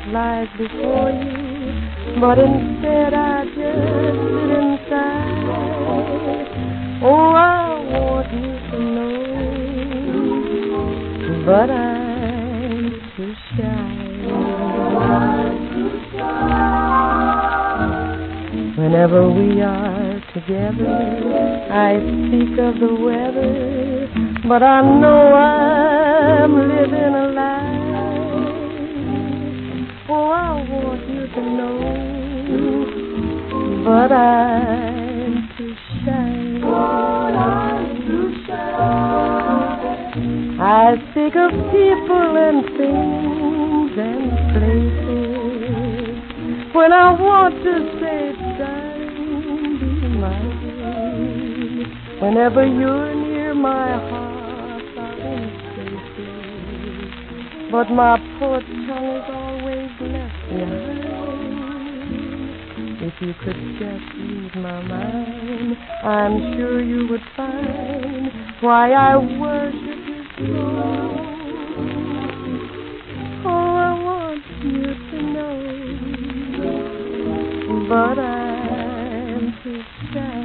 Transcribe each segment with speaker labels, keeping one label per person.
Speaker 1: lies before you, but instead I just sit inside. Oh, I want you to know, but I'm too shy. Whenever we are together, I speak of the weather, but I know I'm living a lie. Oh, I want you to know, but I'm too shy. I speak of people and things and places when I want to say, darling, be mine. Whenever you're near, my heart's out in places, but my poor tongue is always left behind. If you could just read my mind, I'm sure you would find why I worship you so. Oh, I want you to know, but I'm too shy.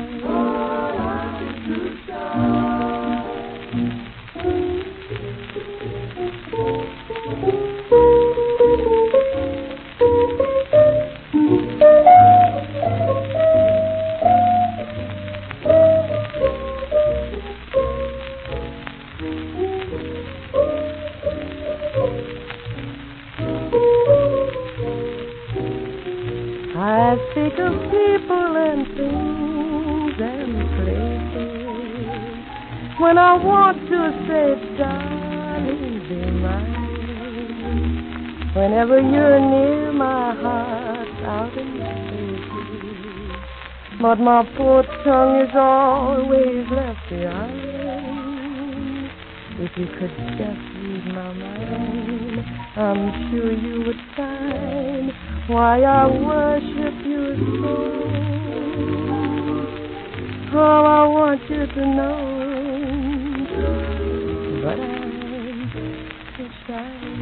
Speaker 1: I think of people and things and places when I want to say, darling, be mine. Whenever you're near, my heart's out in places, but my poor tongue is always left behind. If you could just read my mind, I'm sure you would find why I worship you so. Oh, I want you to know, but I'm too shy.